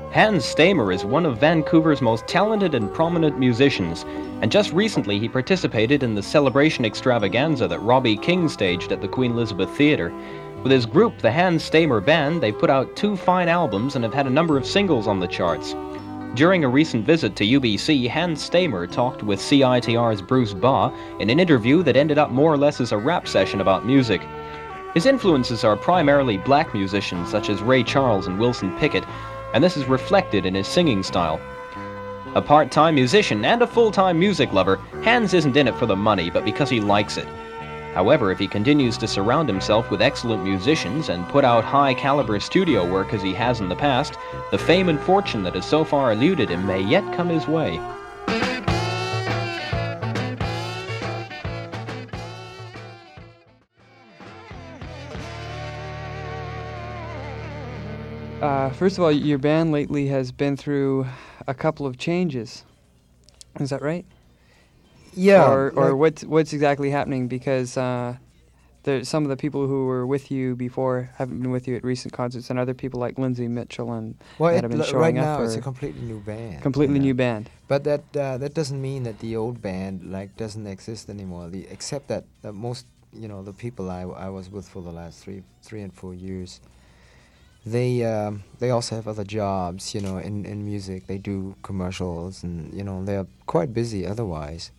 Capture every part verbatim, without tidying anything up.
Hans Stamer is one of Vancouver's most talented and prominent musicians, and just recently he participated in the celebration extravaganza that Robbie King staged at the Queen Elizabeth Theatre. With his group, the Hans Stamer Band, they put out two fine albums and have had a number of singles on the charts. During a recent visit to U B C, Hans Stamer talked with C I T R's Bruce Baugh in an interview that ended up more or less as a rap session about music. His influences are primarily black musicians such as Ray Charles and Wilson Pickett, and this is reflected in his singing style. A part-time musician and a full-time music lover, Hans isn't in it for the money, but because he likes it. However, if he continues to surround himself with excellent musicians and put out high-caliber studio work as he has in the past, the fame and fortune that has so far eluded him may yet come his way. Uh, first of all, your band lately has been through a couple of changes. Is that right? Yeah. Or, or like what's what's exactly happening? Because uh, there, some of the people who were with you before haven't been with you at recent concerts, and other people like Lindsay Mitchell and well, that it, have been l- showing right up. now it's or a completely new band. completely you know. new band. But that uh, that doesn't mean that the old band like doesn't exist anymore. The, except that, that most you know the people I, I was with for the last three three and four years. They um, they also have other jobs, you know, in, in music. They do commercials, and you know they're quite busy otherwise.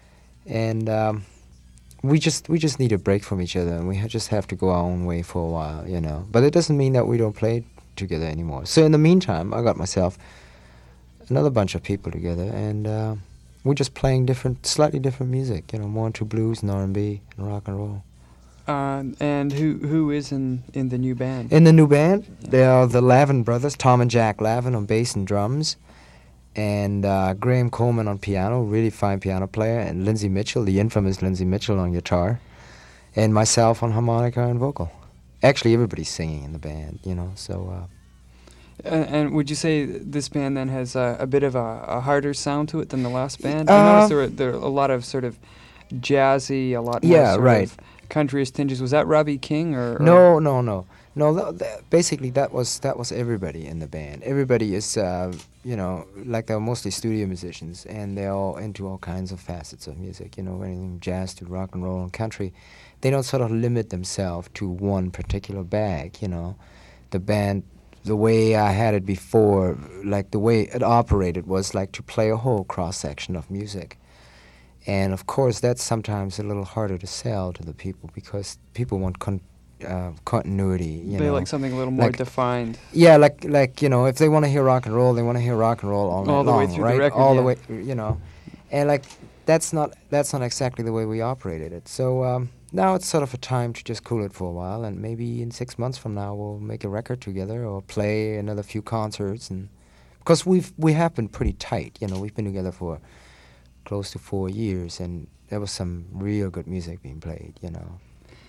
And um, we just we just need a break from each other, and we ha- just have to go our own way for a while, you know. But it doesn't mean that we don't play together anymore. So in the meantime, I got myself another bunch of people together, and uh, we're just playing different, slightly different music, you know, more into blues and R and B and rock and roll. Um, and who who is in, in the new band? In the new band, there are the Lavin brothers, Tom and Jack Lavin on bass and drums, and uh, Graham Coleman on piano, really fine piano player, and Lindsay Mitchell, the infamous Lindsay Mitchell on guitar, and myself on harmonica and vocal. Actually, everybody's singing in the band, you know, so... Uh, And, and would you say this band then has a, a bit of a, a harder sound to it than the last band? Uh, I noticed there were, there were a lot of sort of jazzy, a lot more Yeah, sort right. of country tinges. Was that Robbie King or, or No, no, no, no. Th- th- basically, that was that was everybody in the band. Everybody is, uh, you know, like they're mostly studio musicians, and they're all into all kinds of facets of music. You know, anything jazz to rock and roll and country. They don't sort of limit themselves to one particular bag. You know, the band, the way I had it before, like the way it operated was like to play a whole cross section of music. And of course, that's sometimes a little harder to sell to the people because people want con- uh, continuity. You they know, like something a little more like- defined? yeah, like like you know, if they want to hear rock and roll, they want to hear rock and roll all night All the way long, through the right? record, all the yeah. way, you know, and like that's not that's not exactly the way we operated it. So um, now it's sort of a time to just cool it for a while, and maybe in six months from now we'll make a record together or play another few concerts, and because we've we have been pretty tight, you know, we've been together for close to four years, and there was some real good music being played, you know.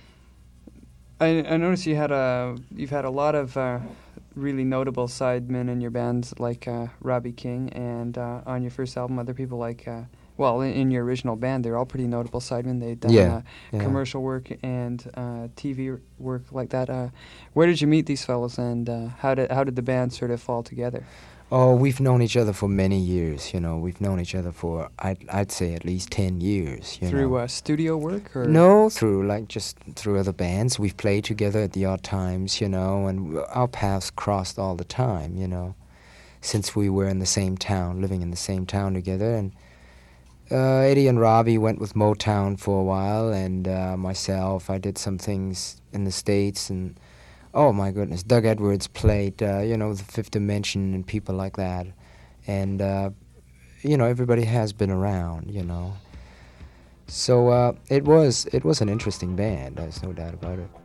I, I noticed you had a you've had a lot of uh, really notable sidemen in your bands, like uh, Robbie King, and uh, on your first album, other people like, uh, well, in, in your original band, they're all pretty notable sidemen. They've done Yeah, uh, yeah. commercial work and uh, T V r- work like that. Uh, where did you meet these fellows, and uh, how did how did the band sort of fall together? Oh, we've known each other for many years, you know. We've known each other for, I'd, I'd say, at least ten years, you Through know. uh, studio work, or No, through, like, just through other bands. We've played together at the odd times, you know, and w- our paths crossed all the time, you know, since we were in the same town, living in the same town together. And uh, Eddie and Robbie went with Motown for a while, and uh, myself, I did some things in the States, and oh my goodness, Doug Edwards played, uh, you know, the Fifth Dimension and people like that. And, uh, you know, everybody has been around, you know. So uh, it was it was an interesting band, there's no doubt about it.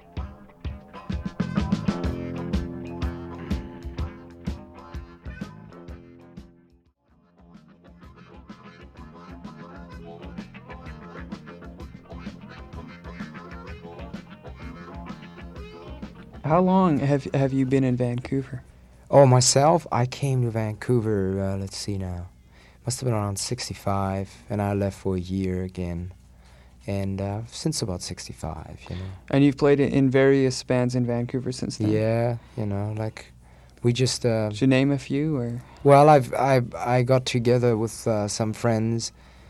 how long have have you been in Vancouver? Oh, myself, I came to Vancouver, uh, let's see now, must have been around sixty-five, and I left for a year again. And uh, since about sixty-five, you know. And you've played in- in various bands in Vancouver since then. Yeah, you know, like, We just uh, Should you name a few, or well, I've I I got together with uh, some friends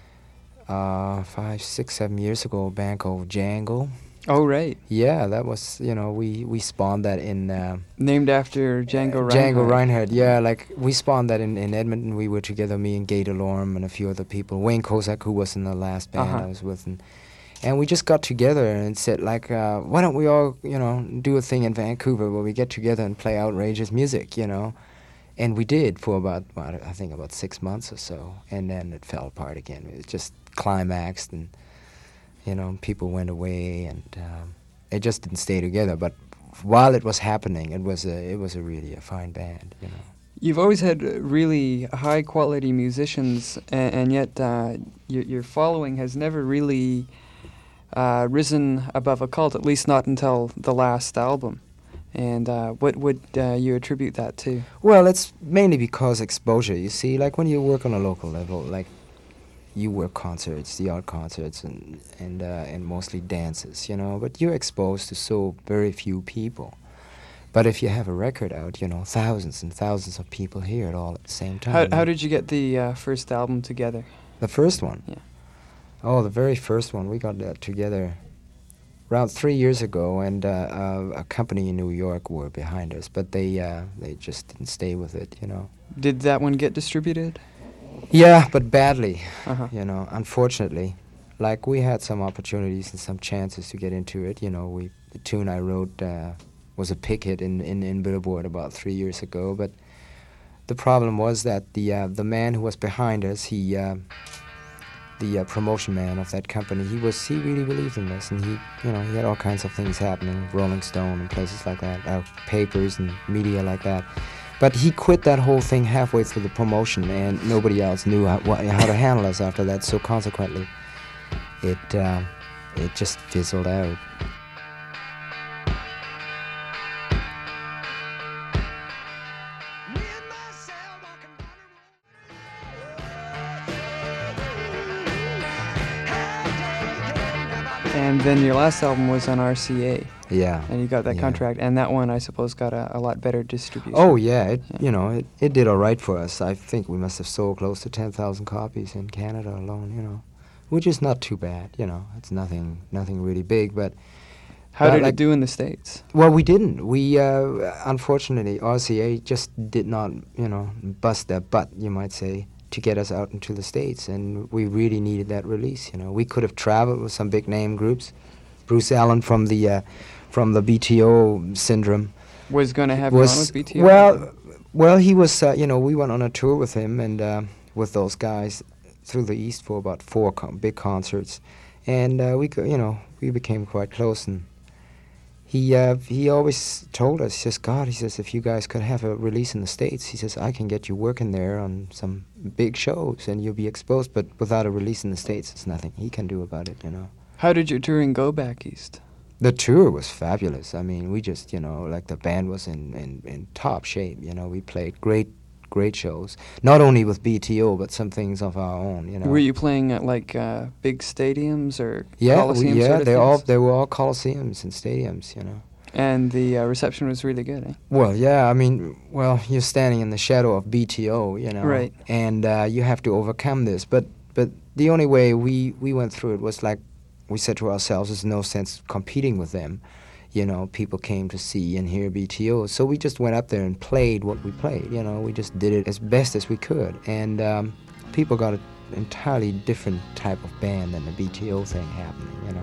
uh, five, six, seven years ago. A band called Django. oh right, Yeah, that was you know we we spawned that in uh, named after Django Reinhardt. Django Reinhardt. Yeah, like we spawned that in, in Edmonton. We were together, me and Gay Delorme and a few other people. Wayne Kozak, who was in the last band Uh-huh. I was with, and and we just got together and said like, uh, why don't we all you know do a thing in Vancouver where we get together and play outrageous music, you know. And we did for about, well, I think about six months or so, and then it fell apart again. It just climaxed, and you know, people went away, and um, it just didn't stay together. But while it was happening, it was a, it was a really a fine band, you know. You've always had uh, really high quality musicians, and, and yet uh, your, your following has never really uh, risen above a cult, at least not until the last album. And uh, what would uh, you attribute that to? Well, it's mainly because exposure. You see, like when you work on a local level, like you work concerts, the art concerts, and and uh, and mostly dances, you know. But you're exposed to so very few people. But if you have a record out, you know, thousands and thousands of people hear it all at the same time. How, how did you get the uh, first album together? The first one? Yeah. Oh, the very first one, we got that together around three years ago, and uh, uh, a company in New York were behind us, but they uh, they just didn't stay with it, you know. Did that one get distributed? Yeah, but badly, Uh-huh. you know, unfortunately. Like, we had some opportunities and some chances to get into it, you know. We the tune I wrote uh, was a pick hit in, in, in Billboard about three years ago, but the problem was that the uh, the man who was behind us, he... Uh, the uh, promotion man of that company, he was he really believed in this, and he you know he had all kinds of things happening, Rolling Stone and places like that, uh, papers and media like that. But he quit that whole thing halfway through the promotion, and nobody else knew how, wha- how to handle us after that. So consequently, it uh, it just fizzled out. And then your last album was on R C A, Yeah. and you got that Yeah. contract, and that one, I suppose, got a, a lot better distribution. Oh yeah, it Yeah. you know it, it did all right for us. I think we must have sold close to ten thousand copies in Canada alone, you know, which is not too bad. You know, it's nothing nothing really big, but How but did like- it do in the States? well, we didn't. We uh, unfortunately R C A just did not you know bust their butt, you might say, to get us out into the States, and we really needed that release. You know, we could have traveled with some big name groups. Bruce Allen from the uh, from the B T O syndrome Was going to have you on was with B T O? well, well he was. Uh, you know, we went on a tour with him and uh, with those guys through the East for about four con- big concerts, and uh, we, co- you know, we became quite close. And he uh, he always told us, he says, God, he says, if you guys could have a release in the States, he says, I can get you working there on some big shows and you'll be exposed. But without a release in the States, it's nothing he can do about it. You know. How did your touring go back east? The tour was fabulous. I mean, we just, you know, like the band was in, in, in top shape. You know, we played great, great shows. Not only with B T O, but some things of our own, you know. Were you playing at like uh, big stadiums or yeah, we, coliseum yeah, sort of they things? all they were all coliseums and stadiums, you know. And the uh, reception was really good, eh? Well, yeah, I mean, well, you're standing in the shadow of B T O, you know. Right. And uh, you have to overcome this. But but the only way we, we went through it was like, we said to ourselves, there's no sense competing with them. You know, people came to see and hear B T O. So we just went up there and played what we played. You know, we just did it as best as we could. And um, people got an entirely different type of band than the B T O thing happening, you know.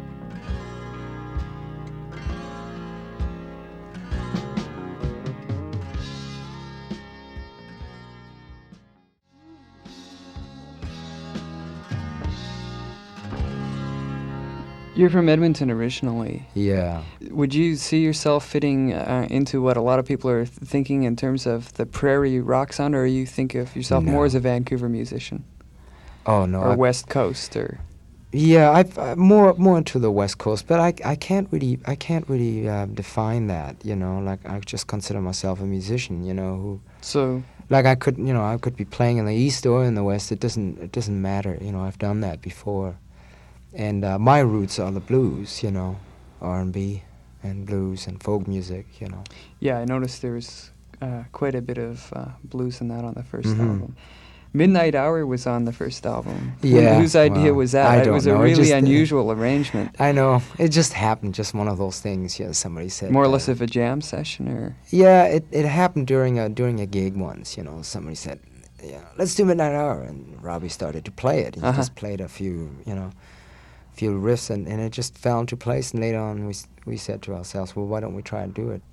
You're from Edmonton originally. Yeah. Would you see yourself fitting uh, into what a lot of people are th- thinking in terms of the prairie rock sound, or you think of yourself more No. as a Vancouver musician, Oh, no. or I- West Coast, or Yeah, I've uh, more more into the West Coast, but I I can't really I can't really uh, define that. You know, like I just consider myself a musician. You know, who so? like I could you know I could be playing in the East or in the West. It doesn't it doesn't matter. You know, I've done that before, and uh, my roots are the blues. You know, R and B and blues and folk music. You know. Yeah, I noticed there was uh, quite a bit of uh, blues in that on the first Mhm. album. Midnight Hour was on the first album. Who- Yeah, whose idea well, was that? I It don't was know. a It really just, uh, unusual arrangement. I know. It just happened. Just one of those things. Yeah, somebody said. More or uh, less of a jam session, or Yeah, it, it happened during a during a gig once. You know, somebody said, "Yeah, let's do Midnight Hour," and Robbie started to play it. He Uh-huh. just played a few, you know, few riffs, and, and it just fell into place. And later on, we s- we said to ourselves, "Well, why don't we try and do it?"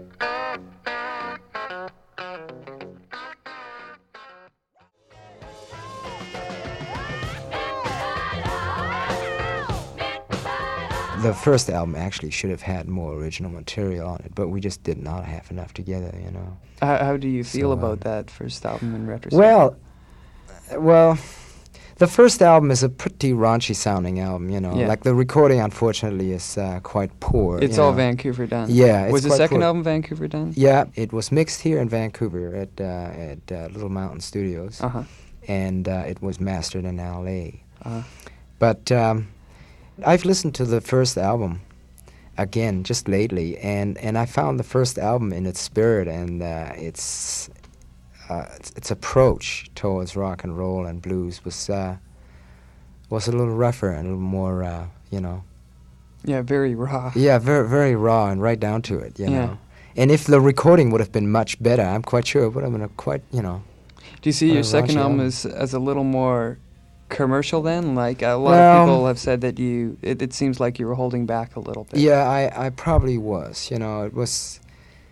The first album actually should have had more original material on it, but we just did not have enough together, you know. how, how do you feel So, about um, that first album in retrospect? Well, uh, well, the first album is a pretty raunchy sounding album, you know. Yeah. Like the recording, unfortunately, is uh, quite poor. it's you all know. Vancouver done. Yeah, it's was the quite second poor. album Vancouver done? Yeah, it was mixed here in Vancouver at uh, at uh, Little Mountain Studios, Uh huh. and uh, it was mastered in L A. Uh-huh. But um, I've listened to the first album again just lately, and, and I found the first album in its spirit and uh, its, uh, its its approach towards rock and roll and blues was uh, was a little rougher and a little more, uh, you know. Yeah, very raw. Yeah, very very raw and right down to it, you Yeah. know. And if the recording would have been much better, I'm quite sure it would have been a quite, you know. Do you see What your a second raunchy album album. as, as a little more commercial then? Like a lot Well, of people have said that you, it, it seems like you were holding back a little bit. Yeah, I, I probably was. You know, it was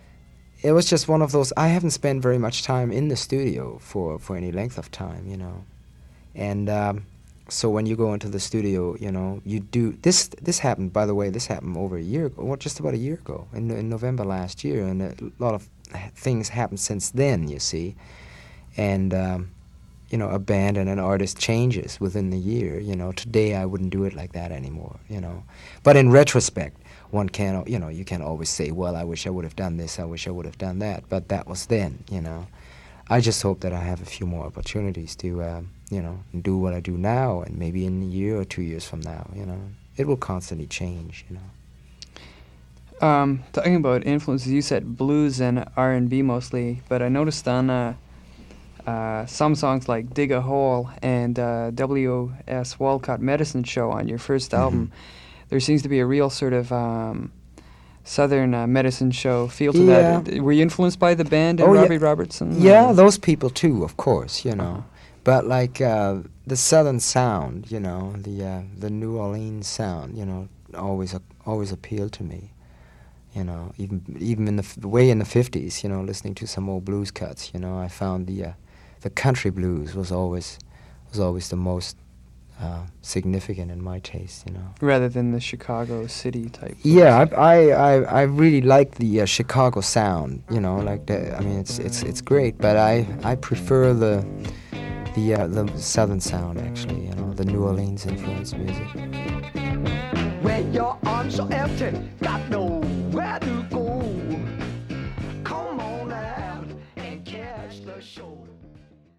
it was just one of those. I haven't spent very much time in the studio for, for any length of time, you know, and um, so when you go into the studio, you know, you do this. This happened, by the way. This happened over a year ago, well, just about a year ago, in in November last year, and a lot of things happened since then. You see, and. Um, you know, a band and an artist changes within the year. You know, today I wouldn't do it like that anymore, you know. But in retrospect, one can, you know, you can always say, well, I wish I would have done this, I wish I would have done that. But that was then, you know. I just hope that I have a few more opportunities to, um, you know, do what I do now, and maybe in a year or two years from now, you know. It will constantly change, you know. Um, talking about influences, you said blues and R and B mostly, but I noticed on uh, uh, some songs like Dig a Hole and uh, W S Walcott Medicine Show on your first Mhm. album, there seems to be a real sort of um, Southern uh, medicine show feel to Yeah. that. Were you influenced by the band and Oh, yeah. Robbie Robertson? Yeah, or- those people too, of course, you know. Uh-huh. But like uh, the Southern sound, you know, the uh, the New Orleans sound, you know, always uh, always appealed to me. You know, even even in the f- way in the fifties, you know, listening to some old blues cuts, you know, I found the uh, the country blues was always was always the most uh, significant in my taste, you know. rather than the Chicago City type. blues. Yeah, I I I, I really like the uh, Chicago sound, you know, like the, I mean, it's it's it's great, but I I prefer the the uh, the Southern sound actually, you know, the New Orleans influenced music. When your arms are empty, got nowhere to go.